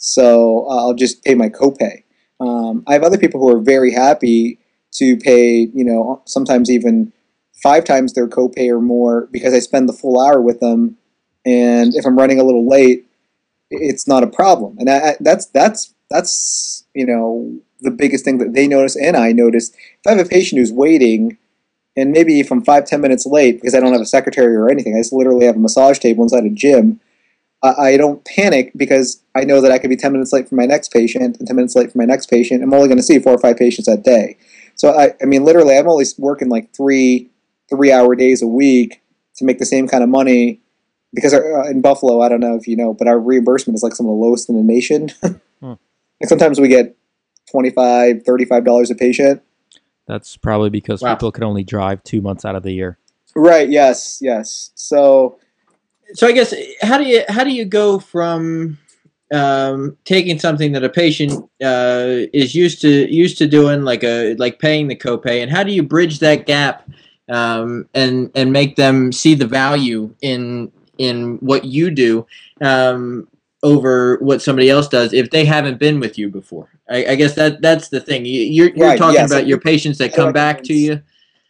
so uh, I'll just pay my copay. Um, I have other people who are very happy to pay, you know, sometimes even five times their copay or more because I spend the full hour with them, and if I'm running a little late, it's not a problem. And I, that's that's that's you know the biggest thing that they notice and I notice. If I have a patient who's waiting, and maybe if I'm five ten minutes late because I don't have a secretary or anything, I just literally have a massage table inside a gym. I don't panic because I know that I could be ten minutes late for my next patient and ten minutes late for my next patient. I'm only going to see four or five patients that day. So, I, I mean, literally, I'm only working like three three-hour days a week to make the same kind of money because our, uh, in Buffalo, I don't know if you know, but our reimbursement is like some of the lowest in the nation. hmm. Like sometimes we get twenty-five dollars, thirty-five dollars a patient. That's probably because Wow. people can only drive two months out of the year. Right, yes, yes. So... So I guess how do you how do you go from um, taking something that a patient uh, is used to used to doing, like a like paying the copay, and how do you bridge that gap um, and and make them see the value in in what you do um, over what somebody else does if they haven't been with you before? I, I guess that that's the thing. You, you're you're Right, talking yes. about your patients that How do I come back to convince- you.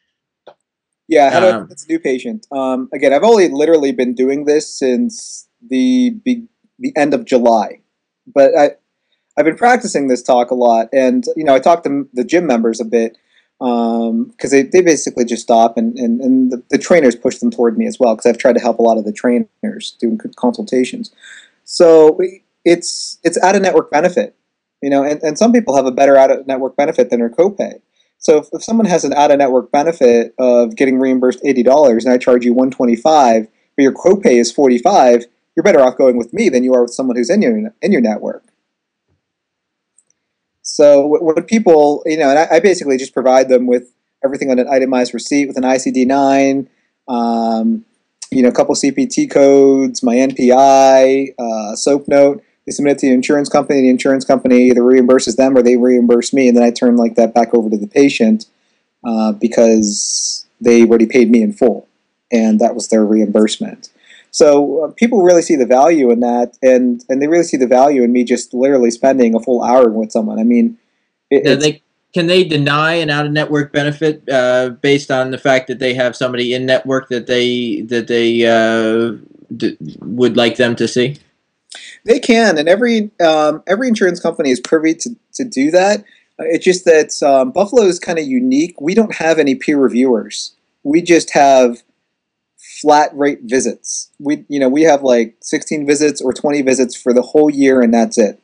Yeah, how do I Um, convince a new patient? Um, again, I've only literally been doing this since the be, the end of July, but I I've been practicing this talk a lot, and you know I talked to the gym members a bit because um, they, they basically just stop, and and, and the, the trainers push them toward me as well because I've tried to help a lot of the trainers doing consultations. So it's it's out of network benefit, you know, and, and some people have a better out of network benefit than their copay. So if, if someone has an out-of-network benefit of getting reimbursed eighty dollars and I charge you one hundred twenty-five dollars, but your copay is forty-five dollars, you're better off going with me than you are with someone who's in your in your network. So when people, you know, and I, I basically just provide them with everything on an itemized receipt with an I C D nine, um, you know, a couple C P T codes, my N P I, uh, SOAP note. They submit it to the insurance company. The insurance company either reimburses them or they reimburse me, and then I turn like that back over to the patient uh, because they already paid me in full, and that was their reimbursement. So uh, people really see the value in that, and, and they really see the value in me just literally spending a full hour with someone. I mean, it, Now it's, they can they deny an out of network benefit uh, based on the fact that they have somebody in network that they that they uh, d- would like them to see? they can, and every um, every insurance company is privy to, to do that. Uh, It's just that um, Buffalo is kind of unique. We don't have any peer reviewers. We just have flat rate visits. We you know we have like sixteen visits or twenty visits for the whole year, and that's it.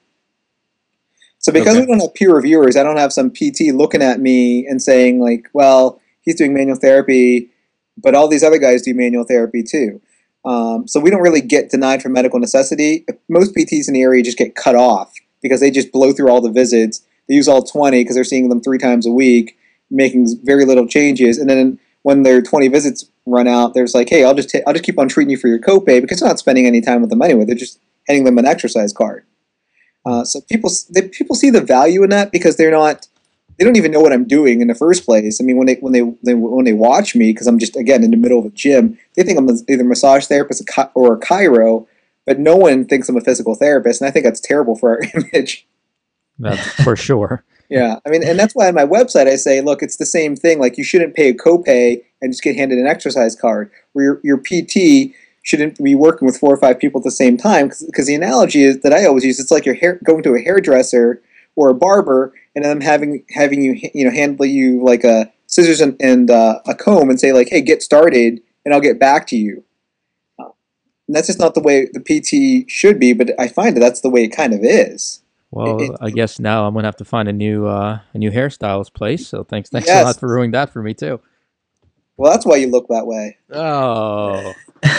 So because Okay. we don't have peer reviewers, I don't have some P T looking at me and saying like, well, he's doing manual therapy, but all these other guys do manual therapy too. Um, so we don't really get denied for medical necessity. Most P Ts in the area just get cut off because they just blow through all the visits. They use all twenty because they're seeing them three times a week, making very little changes. And then when their twenty visits run out, there's like, hey, I'll just ta- I'll just keep on treating you for your copay because they're not spending any time with them anyway. They're just handing them an exercise card. Uh, so people they, people see the value in that because they're not they don't even know what I'm doing in the first place. I mean, when they when they, they when they watch me because I'm just again in the middle of a gym, they think I'm either a massage therapist or a chiro, but no one thinks I'm a physical therapist, and I think that's terrible for our image. That's for sure. Yeah, I mean, and that's why on my website I say, look, it's the same thing. Like you shouldn't pay a copay and just get handed an exercise card. Where your, your P T shouldn't be working with four or five people at the same time. Because the analogy is that I always use, it's like you're hair, going to a hairdresser or a barber, and them having having you you know handle you like a scissors and, and uh, a comb and say like, hey, get started, and I'll get back to you. Uh, and that's just not the way the P T should be. But I find that that's the way it kind of is. Well, It- it- I guess now I'm gonna have to find a new uh, a new hairstylist place. So thanks, thanks a Yes. lot for ruining that for me too. Well, that's why you look that way. Oh,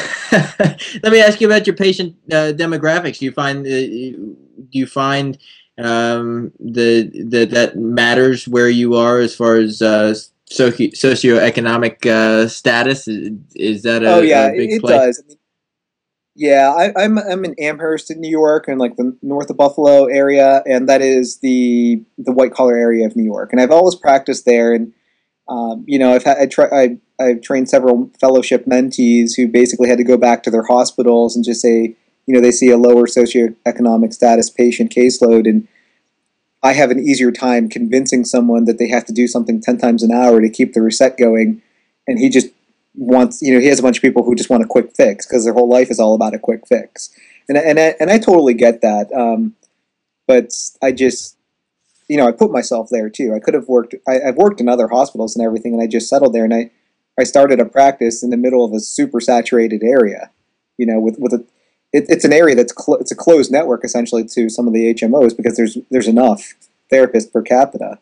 Let me ask you about your patient uh, demographics. Do you find uh, do you find um, the that that matters where you are as far as uh, soci- socioeconomic uh, status? Is, is that a, Oh yeah, a big it, it play? does. I mean, yeah, I, I'm I'm in Amherst in New York, and like the north of Buffalo area, and that is the the white collar area of New York. And I've always practiced there, and um, you know, I've had I try I I've trained several fellowship mentees who basically had to go back to their hospitals and just say, you know, they see a lower socioeconomic status patient caseload, and I have an easier time convincing someone that they have to do something ten times an hour to keep the reset going, and he just wants, you know, he has a bunch of people who just want a quick fix because their whole life is all about a quick fix, and and I, and I totally get that, um, but I just, you know, I put myself there too. I could have worked. I, I've worked in other hospitals and everything, and I just settled there, and I I started a practice in the middle of a super saturated area, you know, with with a it, it's an area that's clo- it's a closed network essentially to some of the H M Os because there's there's enough therapists per capita.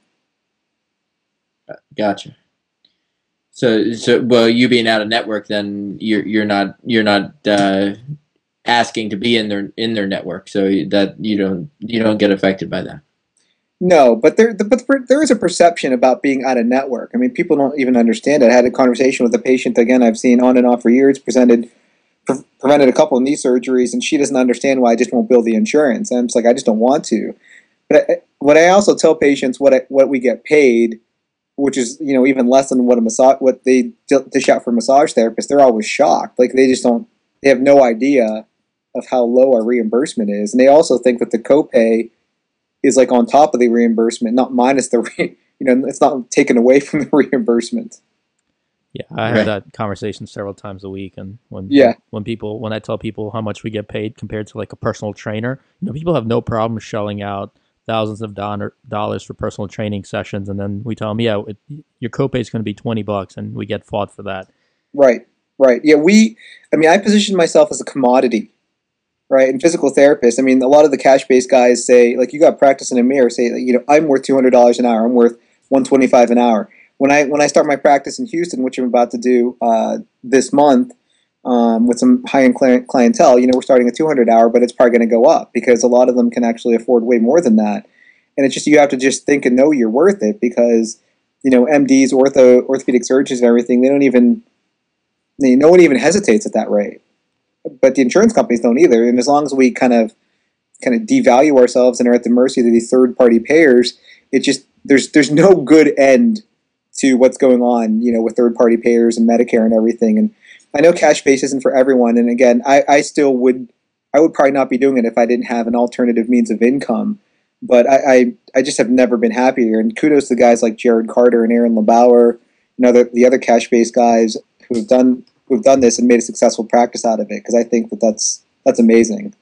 Gotcha. So, so well, you being out of network, then you're you're not you're not uh, asking to be in their in their network, so that you don't you don't get affected by that. No, but there but there is a perception about being out of network. I mean, people don't even understand it. I had a conversation with a patient again I've seen on and off for years, presented pre- prevented a couple of knee surgeries, and she doesn't understand why I just won't bill the insurance. And I'm just like, I just don't want to. But I, what I also tell patients what I, what we get paid, which is, you know, even less than what a massage what they dish out for massage therapists, they're always shocked. Like they just don't they have no idea of how low our reimbursement is, and they also think that the copay is like on top of the reimbursement, not minus the re- you know, it's not taken away from the reimbursement. yeah, I Right. have that conversation several times a week, and when Yeah. when people when I tell people how much we get paid compared to like a personal trainer, you know, people have no problem shelling out thousands of dollar, dollars for personal training sessions, and then we tell them, yeah, it, your copay is going to be twenty bucks, and we get fought for that. Right, right. Yeah, we, I mean, I position myself as a commodity, right? And physical therapists, I mean, a lot of the cash-based guys say, like, you got practice in a mirror, say, like, you know, I'm worth two hundred dollars an hour, I'm worth one hundred twenty-five dollars an hour. When I when I start my practice in Houston, which I'm about to do uh, this month um, with some high-end cli- clientele, you know, we're starting at two hundred dollars an hour, but it's probably going to go up because a lot of them can actually afford way more than that. And it's just, you have to just think and know you're worth it because you know, M Ds, ortho, orthopedic surgeons, and everything. They don't even, they, no one even hesitates at that rate. But the insurance companies don't either. And as long as we kind of, kind of devalue ourselves and are at the mercy of these third-party payers, it just there's there's no good end to what's going on, you know, with third-party payers and Medicare and everything. And I know cash base isn't for everyone. And again, I, I still would I would probably not be doing it if I didn't have an alternative means of income. But I, I, I just have never been happier. And kudos to guys like Jared Carter and Aaron LeBauer, and other the other cash-based guys who've done who've done this and made a successful practice out of it. Because I think that that's that's amazing.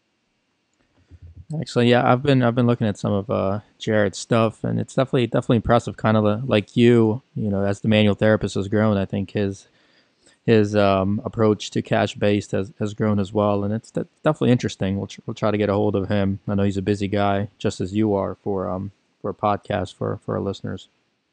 Actually, yeah, I've been I've been looking at some of uh, Jared's stuff, and it's definitely definitely impressive. Kind of like you, you know, as the manual therapist has grown, I think his his um, approach to cash based has, has grown as well, and it's de- definitely interesting. We'll tr- we'll try to get a hold of him. I know he's a busy guy, just as you are, for um for a podcast for, for our listeners.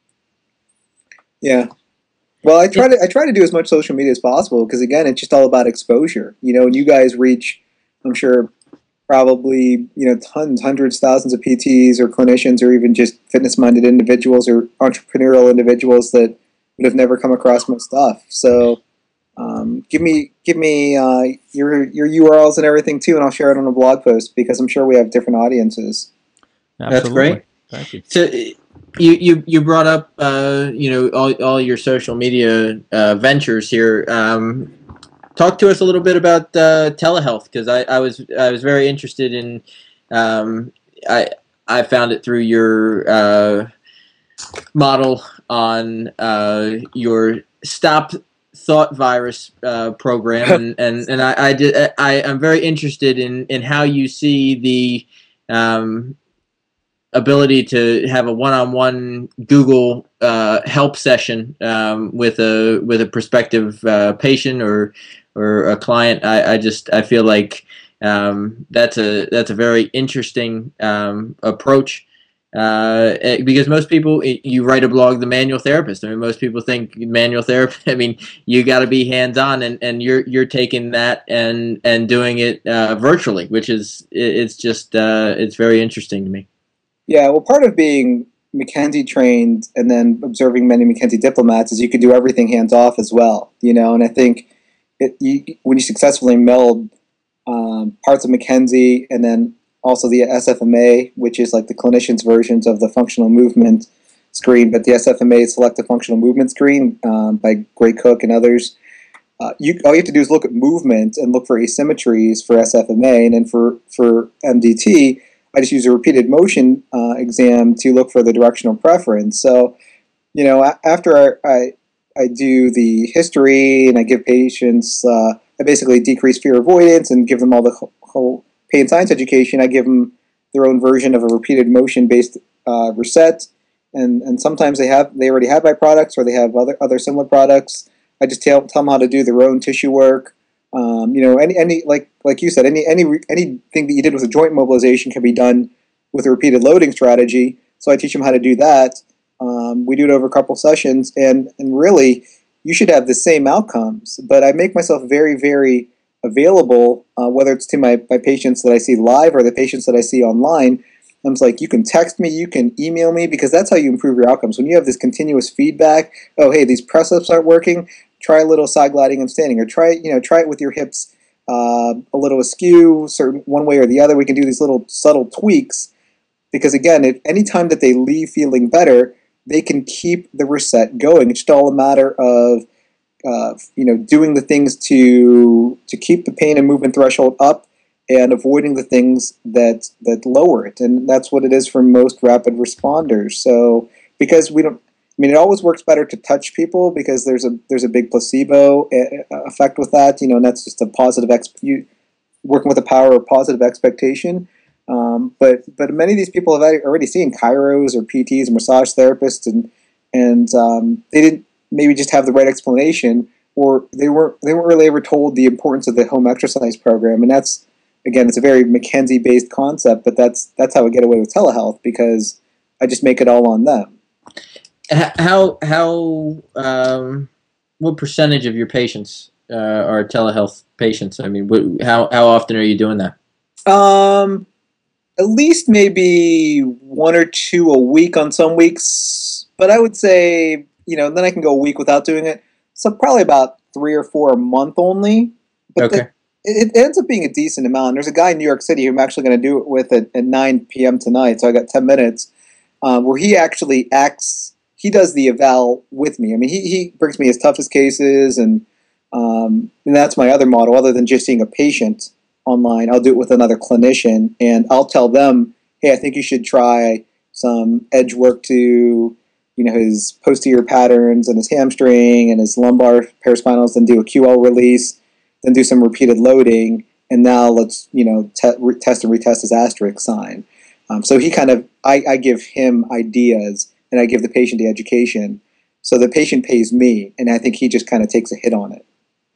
Yeah. Well, I try to I try to do as much social media as possible because again, it's just all about exposure. You know, and you guys reach, I'm sure, probably, you know, tons, hundreds, thousands of P Ts or clinicians or even just fitness-minded individuals or entrepreneurial individuals that would have never come across my stuff. So um, give me give me uh, your your U R Ls and everything too, and I'll share it on a blog post because I'm sure we have different audiences. Absolutely. That's great. Thank you. So you you, you brought up uh, you know all, all your social media uh, ventures here. Um, Talk to us a little bit about uh, telehealth because I, I was I was very interested in um, I I found it through your uh, model on uh, your Stop Thought Virus uh, program and, and, and I I, did, I I'm very interested in, in how you see the um, ability to have a one-on-one Google uh, help session um, with a with a prospective uh, patient or or a client. I, I just I feel like um, that's a that's a very interesting um, approach uh, because most people, you write a blog, The Manual Therapist. I mean, most people think manual therapy. I mean, you got to be hands-on, and, and you're you're taking that and and doing it uh, virtually, which is it's just uh, it's very interesting to me. Yeah, well, part of being McKenzie trained and then observing many McKenzie diplomats is you could do everything hands off as well, you know. And I think it, you, when you successfully meld um, parts of McKenzie and then also the S F M A, which is like the clinician's versions of the functional movement screen, but the S F M A is selective functional movement screen um, by Gray Cook and others. Uh, you all you have to do is look at movement and look for asymmetries for S F M A, and then for for M D T. I just use a repeated motion uh, exam to look for the directional preference. So, you know, a- after I, I I do the history and I give patients, uh, I basically decrease fear avoidance and give them all the whole, whole pain science education. I give them their own version of a repeated motion based uh, reset, and and sometimes they have they already have my products or they have other other similar products. I just tell tell them how to do their own tissue work. Um, you know, any any like like you said, any any anything that you did with a joint mobilization can be done with a repeated loading strategy. So I teach them how to do that. Um, we do it over a couple sessions, and and really, you should have the same outcomes. But I make myself very very available, uh, whether it's to my my patients that I see live or the patients that I see online. I'm like, you can text me, you can email me, because that's how you improve your outcomes. When you have this continuous feedback, oh hey, these press ups aren't working. Try a little side gliding and standing, or try you know try it with your hips uh, a little askew, certain one way or the other. We can do these little subtle tweaks because again, if any time that they leave feeling better, they can keep the reset going. It's just all a matter of uh, you know doing the things to to keep the pain and movement threshold up and avoiding the things that that lower it, and that's what it is for most rapid responders. So because we don't. I mean, it always works better to touch people because there's a there's a big placebo effect with that, you know, and that's just a positive ex- you, working with the power of positive expectation. Um, but but many of these people have already seen chiros or P Ts or massage therapists, and and um, they didn't maybe just have the right explanation, or they weren't they weren't really ever told the importance of the home exercise program. And that's again, it's a very McKenzie based concept, but that's that's how I get away with telehealth because I just make it all on them. How how um, what percentage of your patients uh, are telehealth patients? I mean, what, how how often are you doing that? Um, at least maybe one or two a week on some weeks. but I would say, you know, then I can go a week without doing it. So probably about three or four a month only. But Okay. the, it, it ends up being a decent amount. There's a guy in New York City who I'm actually going to do it with at, at nine p.m. tonight. So I got ten minutes um, where he actually acts, he does the eval with me. I mean, he, he brings me his toughest cases, and, um, and that's my other model. Other than just seeing a patient online, I'll do it with another clinician, and I'll tell them, hey, I think you should try some edge work to, you know, his posterior patterns and his hamstring and his lumbar paraspinals, then do a Q L release, then do some repeated loading, and now let's, you know, te- re- test and retest his asterisk sign. Um, so he kind of, I, I give him ideas, and I give the patient the education. So the patient pays me, and I think he just kind of takes a hit on it.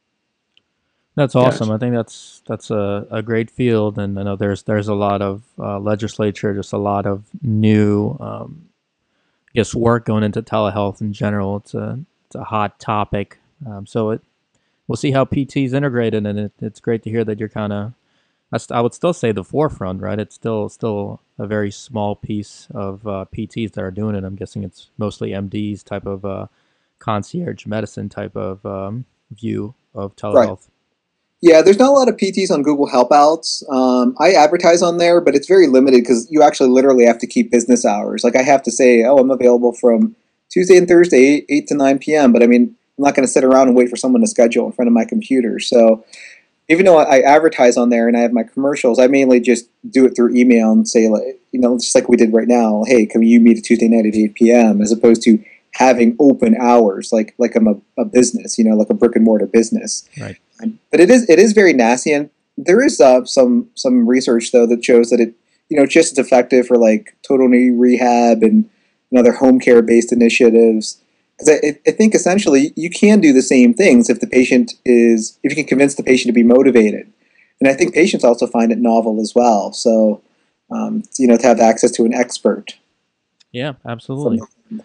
That's Gotcha. awesome. I think that's that's a, a great field, and I know there's there's a lot of uh, legislature, just a lot of new, um, I guess, work going into telehealth in general. It's a it's a hot topic. Um, so it we'll see how P T is integrated, and it, it's great to hear that you're kind of, I, st- I would still say the forefront, right? It's still still a very small piece of uh, P Ts that are doing it. I'm guessing it's mostly M Ds type of uh, concierge medicine type of um, view of Right. telehealth. Yeah, there's not a lot of P Ts on Google Helpouts. Um, I advertise on there, but it's very limited because you actually literally have to keep business hours. Like I have to say, oh, I'm available from Tuesday and Thursday, eight to nine p.m. But I mean, I'm not going to sit around and wait for someone to schedule in front of my computer. So even though I advertise on there and I have my commercials, I mainly just do it through email and say, like, you know, just like we did right now. Hey, can you meet a Tuesday night at eight p.m. as opposed to having open hours, like like I'm a, a business, you know, like a brick and mortar business. Right. But it is it is very nasty, and there is uh, some some research though that shows that it, you know, just as effective for like total knee rehab and, and other home care based initiatives. Because I, I think essentially you can do the same things if the patient is, if you can convince the patient to be motivated, and I think patients also find it novel as well. So, um, you know, to have access to an expert. Yeah, From, absolutely.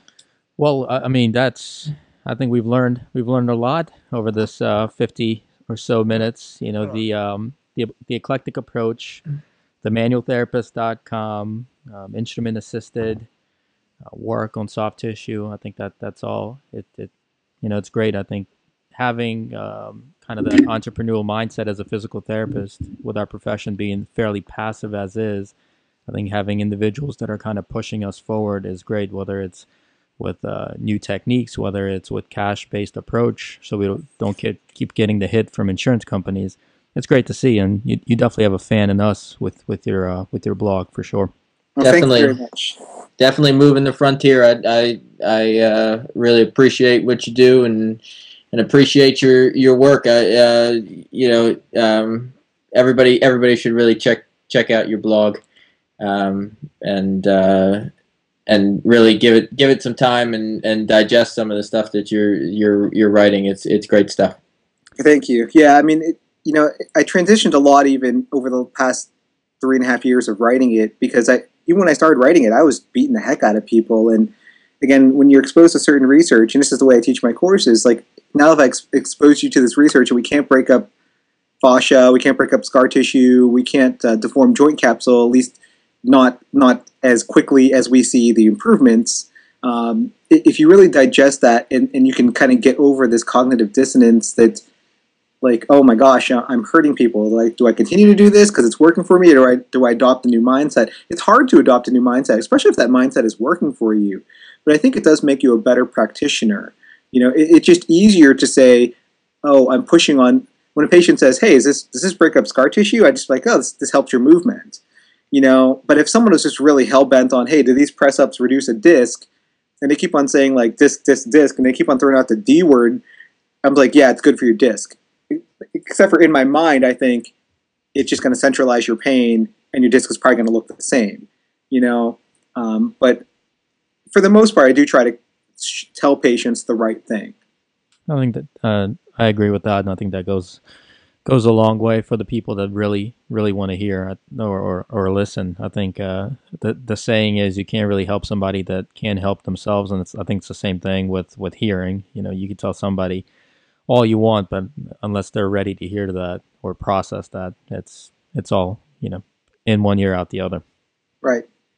Well, I I mean, that's. I think we've learned we've learned a lot over this uh, fifty or so minutes. You know, the um, the the eclectic approach, the manual therapist dot com, um, instrument assisted uh, work on soft tissue. I think that that's all. It, it you know, it's great. I think having um, kind of that entrepreneurial mindset as a physical therapist, with our profession being fairly passive as is, I think having individuals that are kind of pushing us forward is great, whether it's with uh, new techniques, whether it's with cash-based approach, so we don't, don't get, keep getting the hit from insurance companies. It's great to see, and you, you definitely have a fan in us with with your uh, with your blog for sure. Well, thank you Definitely. very much. Definitely moving the frontier. I I, I uh, really appreciate what you do, and and appreciate your your work. I uh, you know um, everybody everybody should really check check out your blog, um, and uh, and really give it give it some time and, and digest some of the stuff that you're you're you're writing. It's it's great stuff. Thank you. Yeah, I mean, it, you know, I transitioned a lot even over the past three and a half years of writing it, because I, even when I started writing it, I was beating the heck out of people. And again, when you're exposed to certain research, and this is the way I teach my courses, like now if I ex- expose you to this research and we can't break up fascia, we can't break up scar tissue, we can't uh, deform joint capsule, at least not not as quickly as we see the improvements. Um, if you really digest that, and, and you can kind of get over this cognitive dissonance that, like, oh my gosh, I'm hurting people. Like, do I continue to do this because it's working for me, or do I do I adopt a new mindset? It's hard to adopt a new mindset, especially if that mindset is working for you. But I think it does make you a better practitioner. You know, it, it's just easier to say, oh, I'm pushing on. When a patient says, hey, is this does this break up scar tissue? I just like, oh, this, this helps your movement. You know, but if someone is just really hell bent on, hey, do these press ups reduce a disc? And they keep on saying like disc, disc, disc, and they keep on throwing out the D word. I'm like, yeah, it's good for your disc. Except for in my mind, I think it's just going to centralize your pain, and your disc is probably going to look the same, you know. Um, but for the most part, I do try to sh- tell patients the right thing. I think that uh, I agree with that, and I think that goes goes a long way for the people that really really want to hear or or, or listen. I think uh, the the saying is you can't really help somebody that can't help themselves, and it's, I think it's the same thing with with hearing. You know, you can tell somebody all you want, but unless they're ready to hear that or process that, it's it's all, you know, in one ear out the other. Right.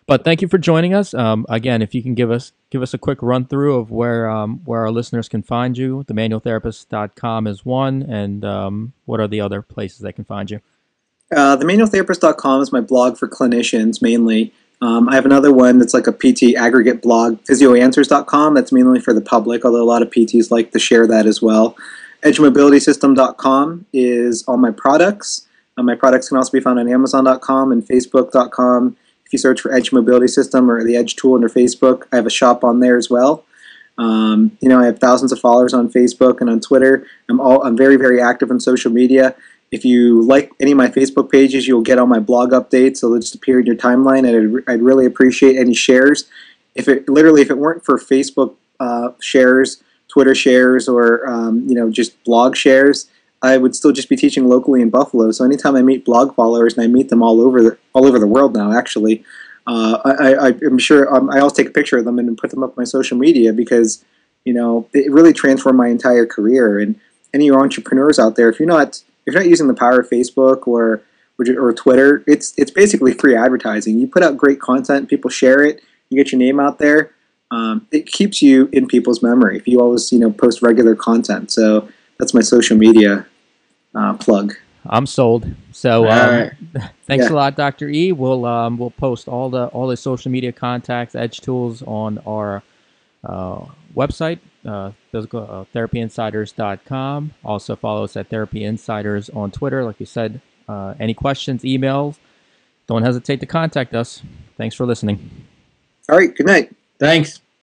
But thank you for joining us. Um, again, if you can give us give us a quick run through of where um, where our listeners can find you. the manual therapist dot com is one, and um, what are the other places they can find you? Uh, the manual therapist dot com is my blog for clinicians mainly. Um, I have another one that's like a P T aggregate blog, physio answers dot com. That's mainly for the public, although a lot of P Ts like to share that as well. edge mobility system dot com is all my products. Uh, my products can also be found on amazon dot com and facebook dot com. If you search for Edge Mobility System or the Edge tool under Facebook, I have a shop on there as well. Um, you know, I have thousands of followers on Facebook and on Twitter. I'm all I'm very, very active on social media. If you like any of my Facebook pages, you'll get all my blog updates. So they'll just appear in your timeline, and I'd, I'd really appreciate any shares. If it literally, if it weren't for Facebook uh, shares, Twitter shares, or um, you know, just blog shares, I would still just be teaching locally in Buffalo. So anytime I meet blog followers, and I meet them all over the all over the world now, actually, uh, I, I, I'm sure um, I always take a picture of them and put them up on my social media because you know it really transformed my entire career. And any entrepreneurs out there, if you're not if you're not using the power of Facebook or, or or Twitter, it's it's basically free advertising. You put out great content, people share it, you get your name out there. Um, it keeps you in people's memory if you always you know post regular content. So that's my social media uh, plug. I'm sold. So um, All right. thanks Yeah. a lot, Doctor E. We'll um, we'll post all the all the social media contacts, Edge tools on our uh, website, uh, physical, uh, therapy insiders dot com. Also follow us at Therapy Insiders on Twitter. Like you said, uh, any questions, emails, don't hesitate to contact us. Thanks for listening. All right. Good night. Thanks.